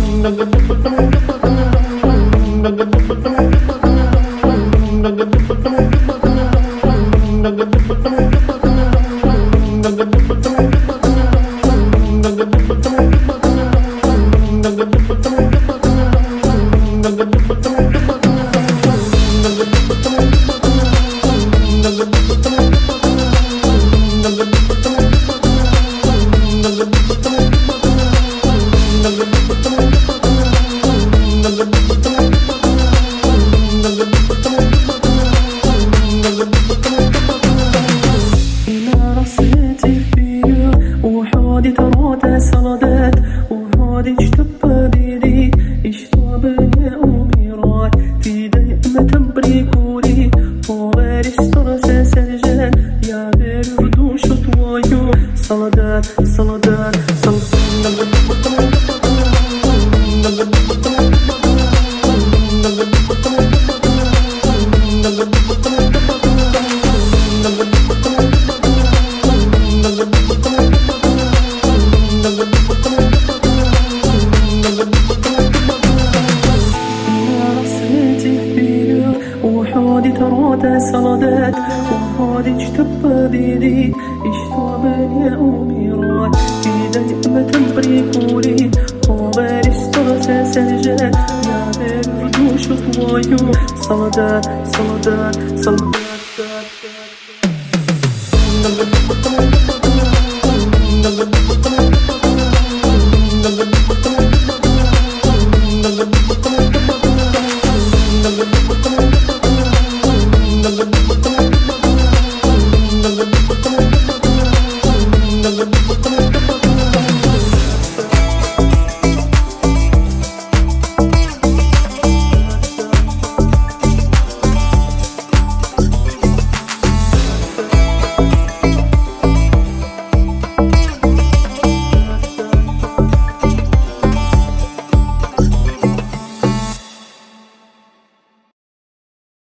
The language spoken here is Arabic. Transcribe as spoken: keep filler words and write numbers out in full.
وحودي تروت سلادات وحودي اشتبه بيدي اشتوى يا أميراي في دائما تبريكولي وغير استرسى سجان يا غير ردوش طوايو سلادات سلادات سلادات وحودي تروت سلادات وحودي اشتبه بيدي اشتوى يا أميراي في دائما تبريكولي وغير استرسى سجان يا غير ردوش طوايو سلادات سلادات سلادات